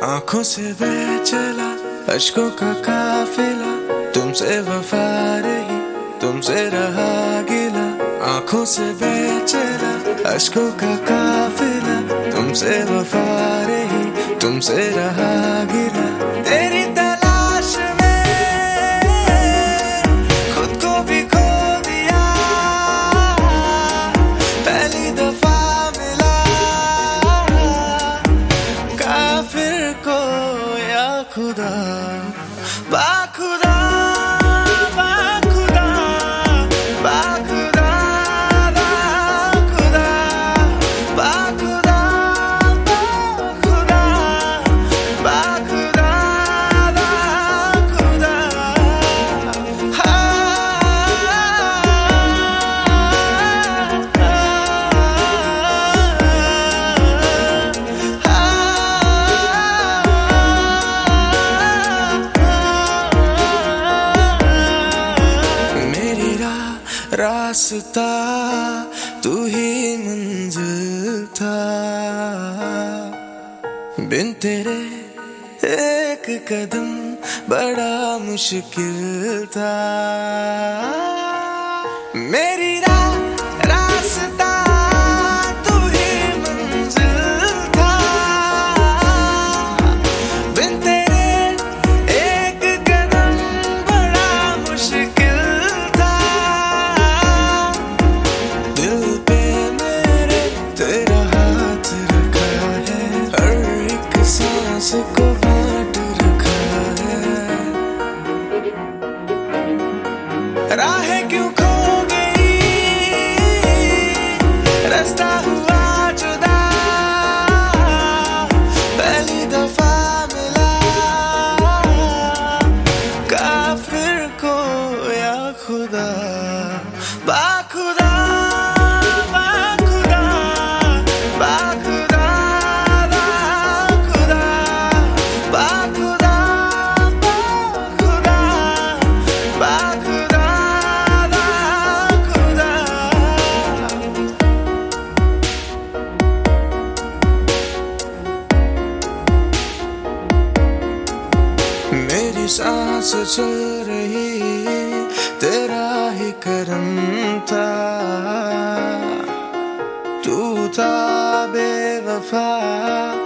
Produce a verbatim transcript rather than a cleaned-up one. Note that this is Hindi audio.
आंखों से बह चला अश्कों का काफिला, तुमसे वफा रही तुमसे रहा गिला। आंखों से बह चला अश्कों का काफिला, तुमसे वफा रही तुमसे रहा गिला। तेरी तलाश में खुद को भी खो दिया, पहली दफा मिला काफिर को या खुदा। बाखुदा बाखुदा बाखुदा बाखुदा बाखुदा बाखुदा बाखुदा बाखुदा। रास्ता तू ही मंजिल था, बिन तेरे एक कदम बड़ा मुश्किल था। मेरी राह रास्ता तू ही मंजिल था, बिन तेरे एक कदम बड़ा मुश्किल। तेरा हाथ रखा है, हर एक सांस को बांट रखा है। राहें क्यों खो गई, रास्ता हुआ जुदा, पहली दफा मिला काफिर को या खुदा। बाखुदा मेरी सांस चल रही तेरा ही करम था, तू था बेवफा